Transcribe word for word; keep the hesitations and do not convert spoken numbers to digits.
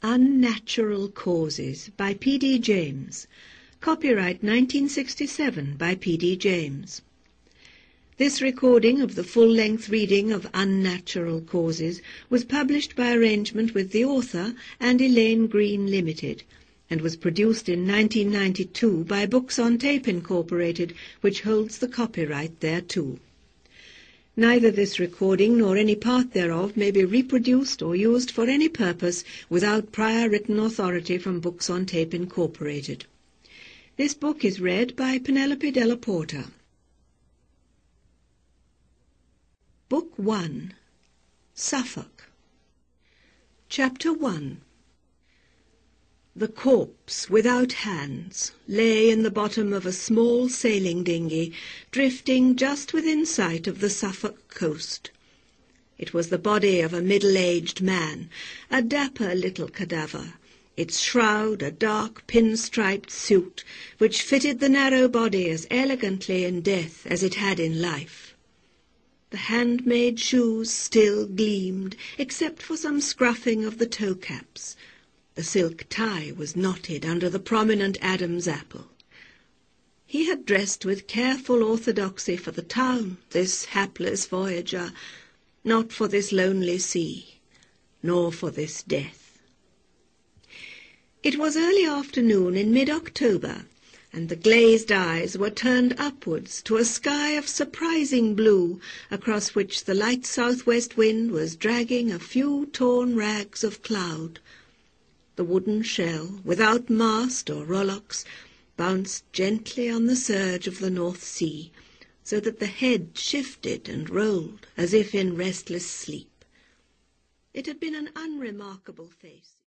Unnatural Causes by P D James. Copyright nineteen sixty-seven by P D James. This recording of the full-length reading of Unnatural Causes was published by arrangement with the author and Elaine Green Limited, and was produced in nineteen ninety-two by Books on Tape Incorporated, which holds the copyright thereto. Neither this recording nor any part thereof may be reproduced or used for any purpose without prior written authority from Books on Tape Incorporated. This book is read by Penelope Della Porta. Book one. Suffolk. Chapter one. The corpse, without hands, lay in the bottom of a small sailing dinghy, drifting just within sight of the Suffolk coast. It was the body of a middle-aged man, a dapper little cadaver, its shroud a dark pin-striped suit, which fitted the narrow body as elegantly in death as it had in life. The handmade shoes still gleamed, except for some scruffing of the toe-caps. The silk tie was knotted under the prominent Adam's apple. He had dressed with careful orthodoxy for the town, this hapless voyager, not for this lonely sea, nor for this death. It was early afternoon in mid-October, and the glazed eyes were turned upwards to a sky of surprising blue, across which the light southwest wind was dragging a few torn rags of cloud. The wooden shell, without mast or rowlocks, bounced gently on the surge of the North Sea, so that the head shifted and rolled as if in restless sleep. It had been an unremarkable face.